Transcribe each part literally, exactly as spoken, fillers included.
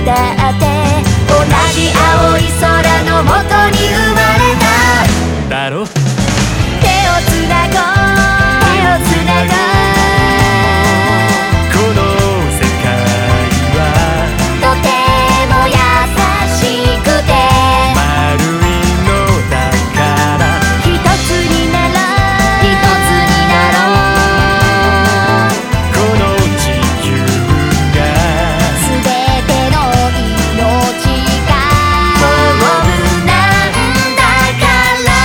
だって同じ青い空のもとに生まれただろ。 手をつなごう手をつなごうこの世界はとても優しくて丸いのだから一つになろう一つになろうこの地球がすべての命がホームなんだから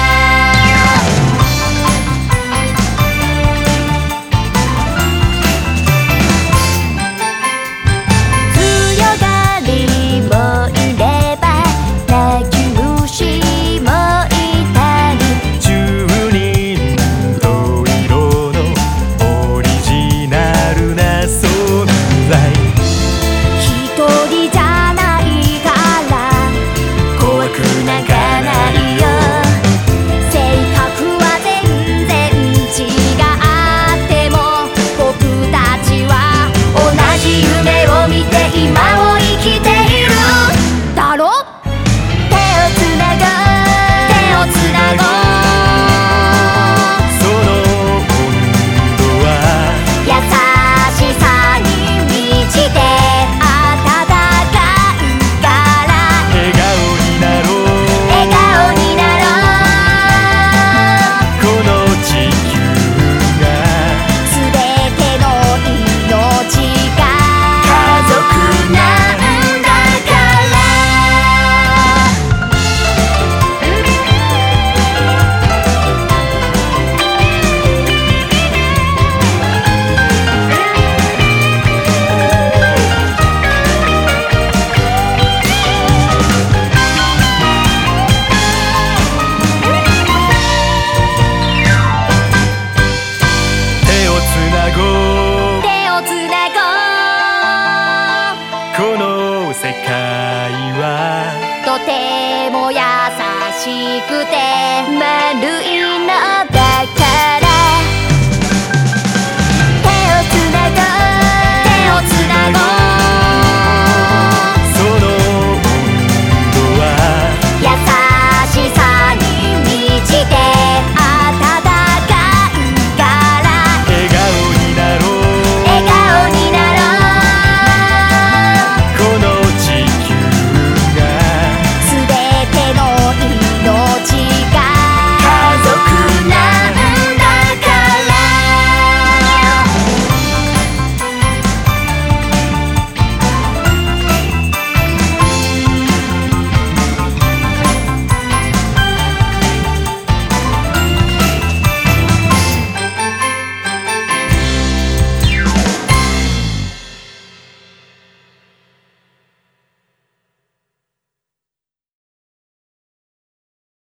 強がりもいれば泣き虫もいたりじゅうにんと色のオリジナルな存在一人じゃないから怖くなんかないよ性格は全然違っても僕たちは同じ夢を見て今を生きているだろ手をつなごう手をつなごうその温度は優しさに満ちて温かいから笑顔になろう笑顔になろうこの地球がすべての命が家族なんだから手をつなごう手をつなごうこの世界はとても優しくて丸いのだから手をつなごう手をつなごう